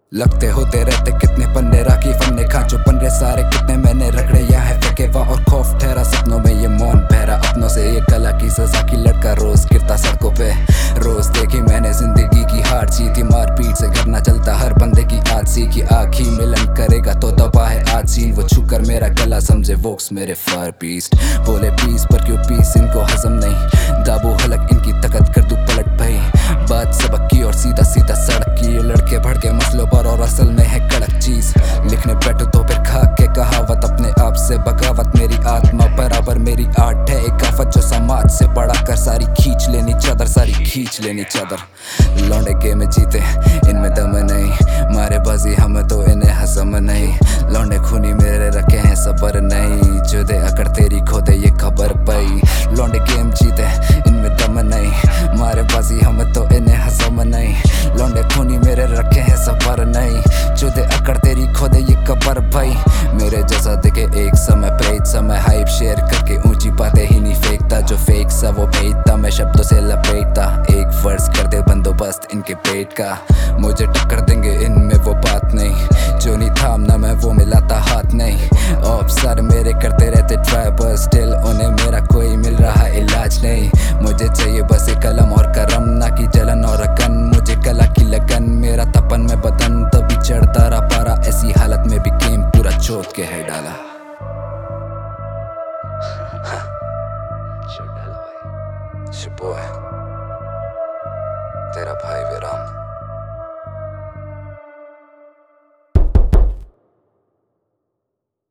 लगते होते रहते कितने पन्ने राखी फन्ने खांचो पन्ने सारे कितने मैंने रगड़े यहाँ है फेंकेवा और खौफ ठहरा सपनों में ये मौन बहरा अपनों से ये कला की सजा की लड़का रोज गिरता सड़कों पे। रोज देखी मैंने जिंदगी की हार जीती मार पीट से घर ना चलता हर बंदे की आज सीखी आखी मिलन करेगा तो दबा है आज सीन वो छूकर मेरा गला समझे वोक्स मेरे फार पीस बोले पीस पर क्यों पीस इनको हजम नहीं दाबू हलक इनकी तकत कर दूं पलट भाई बात सबक की और सीधा सीधा सड़क की ये लड़के भड़के मसलों पर और असल में है कड़क चीज लिखने बैठो तो फिर खा के कहावत अपने आप से बगावत मेरी आत्मा बराबर मेरी आर्ट है एक आफत जो समाज से बड़ा कर सारी खींच लेनी चादर सारी खींच लेनी चादर लौंडे गेम जीते इनमें दम नहीं मारे बाजी हम तो इन्हें हजम नहीं लौंडे खूनी मेरे रखे हैं सबर नहीं जुदे अकड़ तेरी खोदे ये खबर पाई लौंडे गेम जीते इनमें दम नहीं मारे बाजी हम तो इन्हें हजम नहीं लौंडे खूनी मेरे रखे हैं सबर नहीं जुदे अकड़ तेरी खोदे ये खबर भाई मेरे जैसा दिखे एक समय प्रेत समय हाइप शेयर करके ऊंची बातें ही नहीं फेंकता जो फेक सा वो भेजता मैं शब्दों से लपेटता एक वर्ष कर दे बंदोबस्त इनके पेट का मुझे टक्कर देंगे इनमें वो बात नहीं जो नहीं थामना मैं वो मिलाता हाथ नहीं ऑफ सर मेरे करते रहते ट्राई पर स्टिल उन्हें मेरा कोई मिल रहा इलाज नहीं मुझे चाहिए बस एक कलम और करम ना की जलन और अगन मुझे कला की लगन मेरा तपन में बदन तभी चढ़ता रहा पारा ऐसी हालत में भी गेम पूरा चोट के है डाला बोय तेरा भाई विराम।